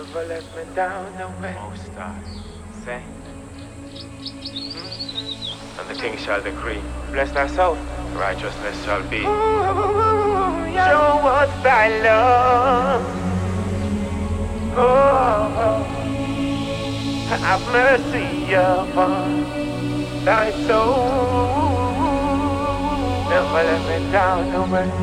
never let me down, no way. Most High, say, and the king shall decree, bless thy soul, righteousness shall be. Ooh, yeah. Show us thy love. Oh, have mercy upon thy soul. Never let me down, no way.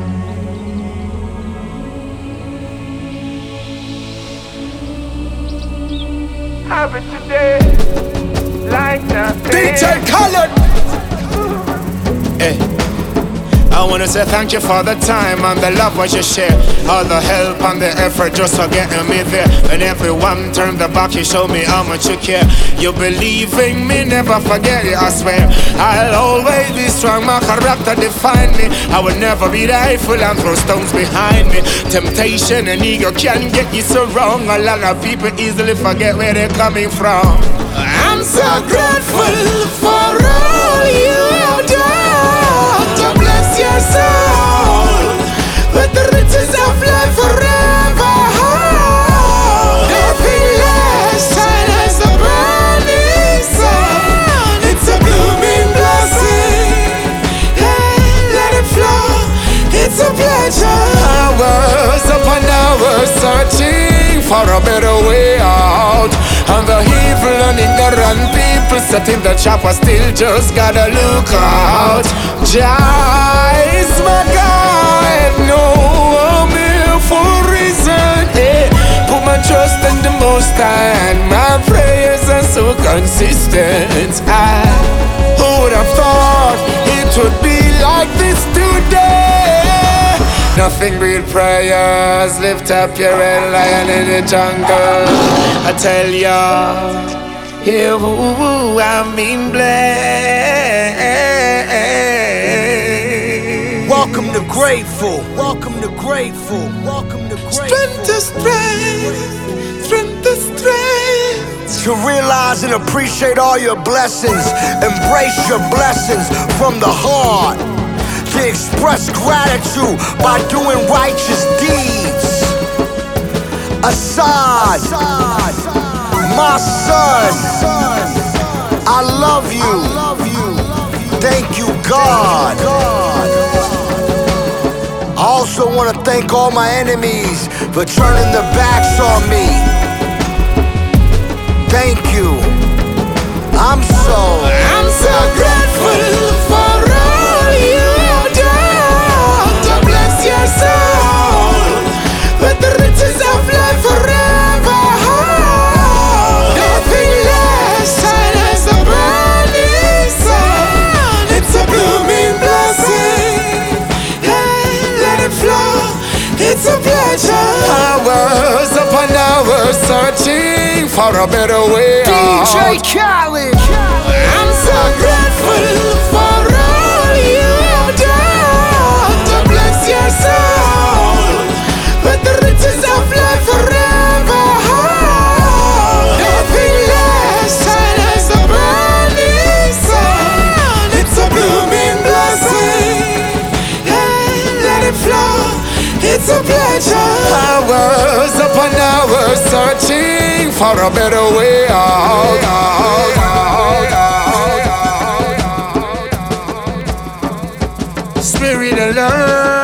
Have it today, like nothing. DJ Khaled. Hey. I wanna say thank you for the time and the love what you share. All the help and the effort just for getting me there. When everyone turned their back, you showed me how much you care. You believe in me, never forget it, I swear. I'll always be strong, my character define me. I will never be rightful and throw stones behind me. Temptation and ego can get you so wrong. A lot of people easily forget where they're coming from. I'm so grateful for all you have done to bless your soul with the riches of life forever. Nothing less shine as the burning sun. It's a blooming blessing. Hey, let it flow. It's a pleasure. Hours upon hours searching for a better way out. And the evil and ignorant people set in the trap, I still just gotta look out. Jah is my guide, no, I'm here for a reason. Hey, put my trust in the Most High, and my prayers are so consistent. Who would have thought it would be like this today? Nothing real prayers, lift up your head, lion in the jungle. I tell ya, here I've been blessed. Welcome to Grateful. Welcome to Grateful. Welcome to Grateful. Strength to strength, strength to strength. To realize and appreciate all your blessings, embrace your blessings from the heart. To express gratitude by doing righteous deeds. Assad, my son, I love you. Thank you, God. I also want to thank all my enemies for turning their backs on me. Thank you. I'm so grateful for all you have done to bless your soul with the riches of life forever. Nothing less shine as the burning sun. It's a blooming blessing. Hey, let it flow. It's a pleasure. Hours upon hours searching for a better way out. DJ Khaled. I'm so grateful for all you have done to bless your soul with the riches of life forever. Nothing less shine as the burning sun. It's a blooming blessing. Hey, let it flow. It's a pleasure. Hours upon hours searching for a better way out. Spirit alone.